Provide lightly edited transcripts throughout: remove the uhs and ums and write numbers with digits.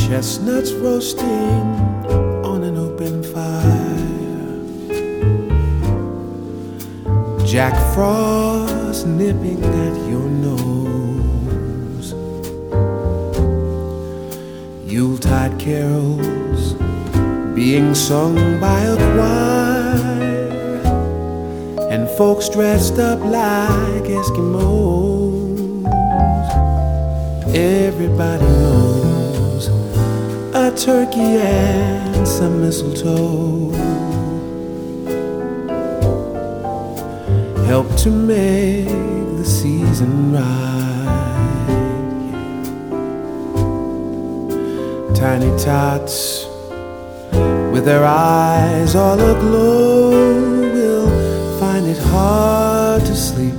Chestnuts roasting on an open fire, Jack Frost nipping at your nose, Yuletide carols being sung by a choir, and folks dressed up like Eskimos. Everybody knows a turkey and some mistletoe help to make the season right. Tiny tots with their eyes all aglow will find it hard to sleep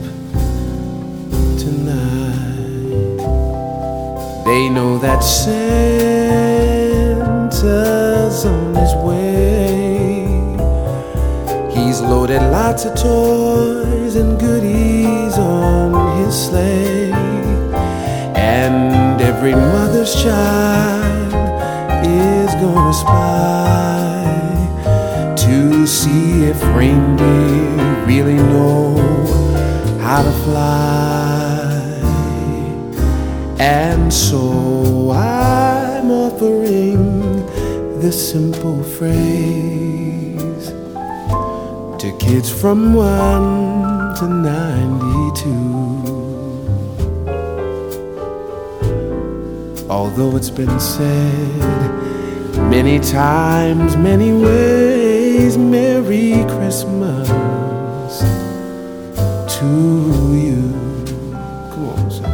tonight. They know that Santa's on his way. He's loaded lots of toys and goodies on his sleigh, and every mother's child is gonna spy to see if reindeer really know how to fly. And so I'm offering this simple phrase to kids from 1 to 92. Although it's been said many times, many ways, Merry Christmas to you. Come on, son.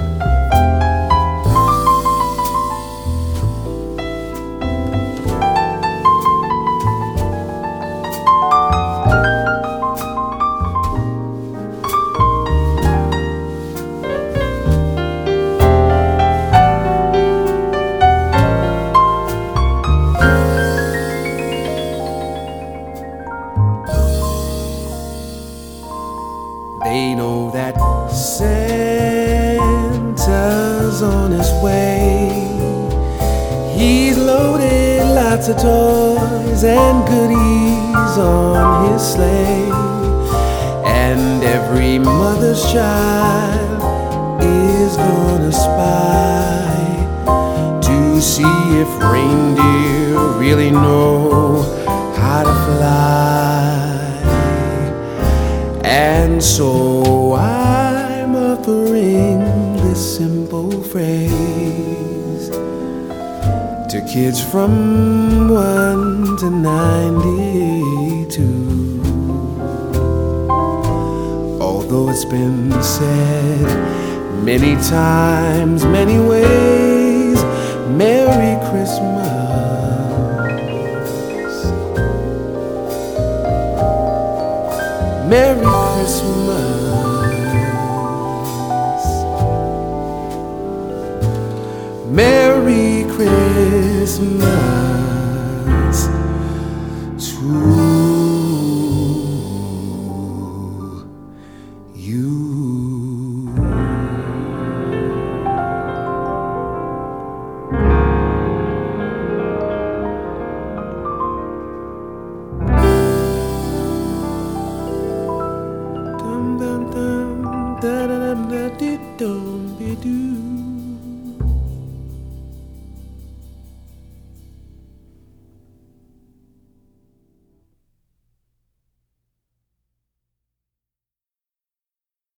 They know that Santa's on his way. He's loaded lots of toys and goodies on his sleigh, and every mother's child is gonna spy to see if reindeer really know how to fly. And so I'm offering this simple phrase to kids from 1 to 92. Although it's been said many times, many ways, Merry Christmas. Merry Christmas. Merry Christmas to you. Dum dum dum da da dum da dee do.